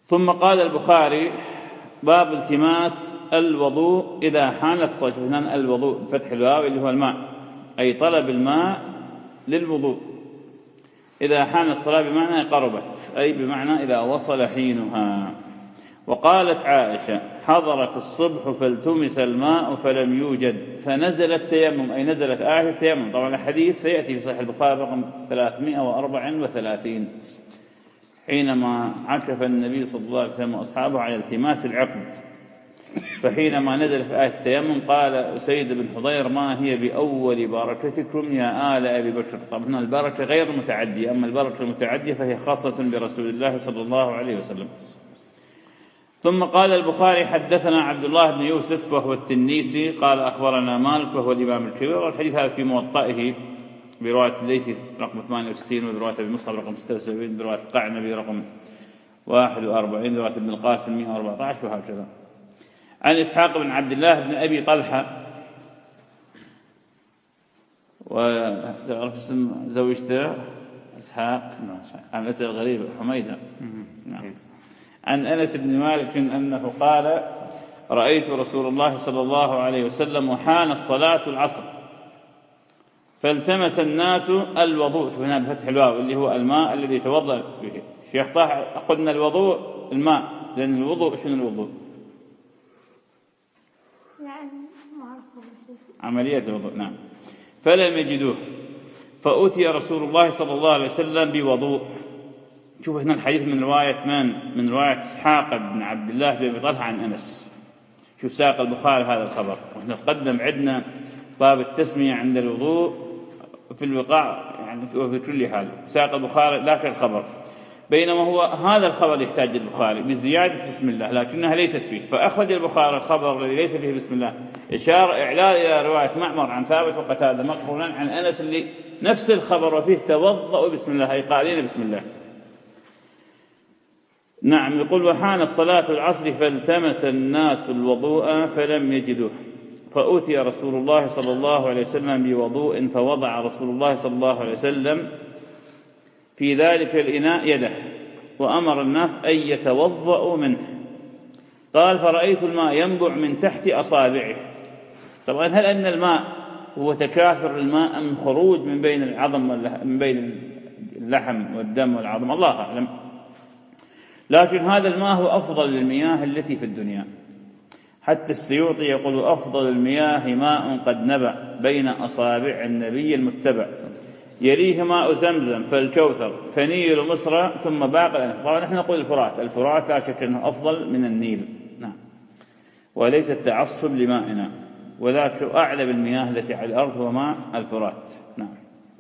ثم قال البخاري: باب التماس الوضوء إذا حانت الصلاة. الوضوء بفتح الواو اللي هو الماء، أي طلب الماء للوضوء. إذا حان الصلاة بمعنى قربت، أي بمعنى إذا وصل حينها. وقالت عائشة: حضرت الصبح فالتمس الماء فلم يوجد فنزل التيمم، أي نزلت آية التيمم. طبعا الحديث سيأتي في صحيح البخاري رقم 334 حينما عكف النبي صلى الله عليه وسلم وأصحابه على التماس العقد. فحينما نزل في آية التيمم قال أسيد بن حضير: ما هي بأول بركتكم يا آل أبي بكر. طبعا البركة غير متعدية، أما البركة المتعدية فهي خاصة برسول الله صلى الله عليه وسلم. ثم قال البخاري: حدثنا عبد الله بن يوسف وهو التنيسي قال أخبرنا مالك وهو الإمام الكبير. والحديث هذا في موطئه برواية الليثي رقم 68، وبرواية أبي مصعب رقم 76، برواية القعنبي رقم 41، برواية ابن القاسم 114، وهكذا. عن إسحاق بن عبد الله بن أبي طلحة، وتعرف اسم زوجته إسحاق؟ عن أنس الغريب حميدة. عن أنس بن مالك أنه قال: رأيت رسول الله صلى الله عليه وسلم وحان الصلاة العصر فالتمس الناس الوضوء. هنا بفتح الواو اللي هو الماء الذي يتوضأ به. الشيخ طه قلنا الوضوء الماء، لأن الوضوء شنو الوضوء؟ عملية الوضوء. نعم. فلم يجدوه فأتي رسول الله صلى الله عليه وسلم بوضوء. شوف هنا الحديث من رواية من رواية إسحاق بن عبد الله بن أبي طلحة عن أنس. شوف ساق البخاري هذا الخبر. ونحن قدم عندنا باب التسمية عند الوضوء في الوقاع، يعني في كل حال ساق البخاري ذاك الخبر، بينما هو هذا الخبر يحتاج البخاري بزيادة بسم الله لكنها ليست فيه، فأخرج البخاري الخبر الذي ليس فيه بسم الله إعلال إلى رواية معمر عن ثابت وقتادة مقرونا عن أنس اللي نفس الخبر وفيه توضأوا بسم الله، أي قائلين بسم الله. نعم. يقول: وحان الصلاة العصر فالتمس الناس الوضوء فلم يجدوه فأتي رسول الله صلى الله عليه وسلم بوضوء فوضع رسول الله صلى الله عليه وسلم في ذلك الإناء يده وأمر الناس أن يتوضأوا منه. قال: فرأيت الماء ينبع من تحت أصابعه. طبعا هل أن الماء هو تكاثر الماء من خروج من بين العظم من بين اللحم والدم والعظم؟ الله أعلم. لكن هذا الماء هو أفضل المياه التي في الدنيا. حتى السيوطي يقول: أفضل المياه ماء قد نبع بين أصابع النبي المتبع، يليه ماء زمزم فالكوثر فنيل مصر ثم باقي الأنهار. طبعا نحن نقول الفرات لا شك أنه أفضل من النيل. نعم. وليس التعصب لمائنا، وذاك أعلى المياه التي على الأرض هو ماء الفرات. نعم.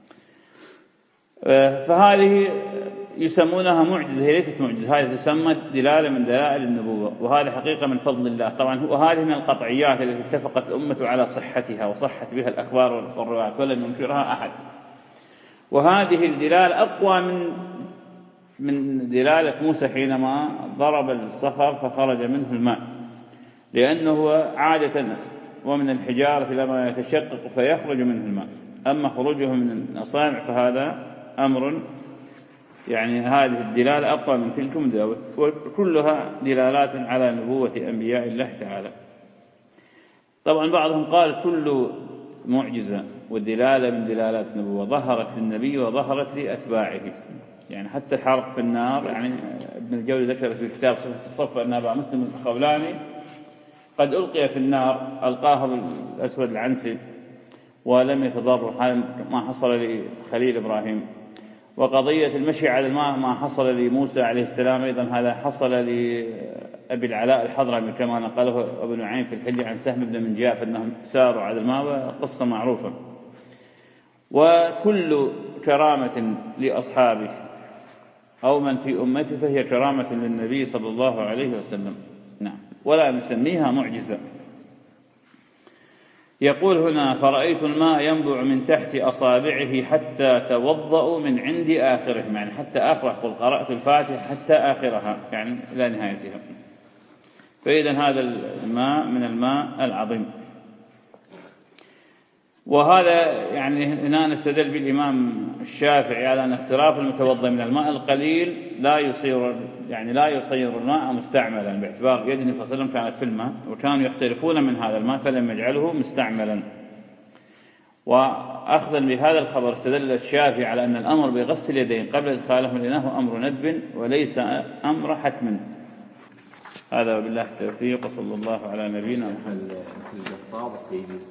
فهذه يسمونها معجزة، هي ليست معجزة، هذه تسمى دلالة من دلائل النبوة، وهذا حقيقة من فضل الله. طبعا وهذه من القطعيات التي اتفقت الأمة على صحتها وصحت بها الأخبار والروايات ولم ينكرها أحد. وهذه الدلالة أقوى من دلالة موسى حينما ضرب الصخر فخرج منه الماء، لأنه عادة ومن الحجارة لما يتشقق فيخرج منه الماء، أما خروجه من الأصابع فهذا أمر يعني هذه الدلالة أقوى من تلك، وكلها دلالات على نبوة أنبياء الله تعالى. طبعا بعضهم قال كل معجزة والدلالة من دلالات النبوة ظهرت للنبي وظهرت لأتباعه، يعني حتى الحرق في النار. يعني ابن الجوزي ذكر في كتاب صفة الصف أن أبا مسلم الخولاني قد ألقي في النار، ألقاه الأسود العنسي ولم يتضرر، ما حصل لخليل إبراهيم. وقضية المشي على الماء ما حصل لموسى عليه السلام أيضا هذا حصل لأبي العلاء الحضرمي كما نقله أبو نعيم في الحلي عن سهم بن منجاف أنهم ساروا على الماء، قصة معروفة. وكل كرامة لأصحابه أو من في أمته فهي كرامة للنبي صلى الله عليه وسلم. نعم. ولا نسميها معجزة. يقول هنا: فرأيت الماء ينبع من تحت أصابعه حتى توضأوا من عند آخره، يعني حتى آخره. قل قرأت الفاتحة حتى آخرها، يعني إلى نهايتها. فإذا هذا الماء من الماء العظيم. وهذا يعني هنا نستدل بالإمام الشافعي على أن اغتراف المتوضئ من الماء القليل لا يصير الماء مستعملا، باعتبار يد النبي صلى الله عليه وسلم كانت في الماء وكانوا يختلفون من هذا الماء فلم يجعله مستعملا. وأخذا بهذا الخبر استدل الشافعي على أن الأمر بغسل اليدين قبل إدخالهم الإناء أمر ندب وليس أمر حتم. هذا وبالله التوفيق، وصلى الله على نبينا محمد.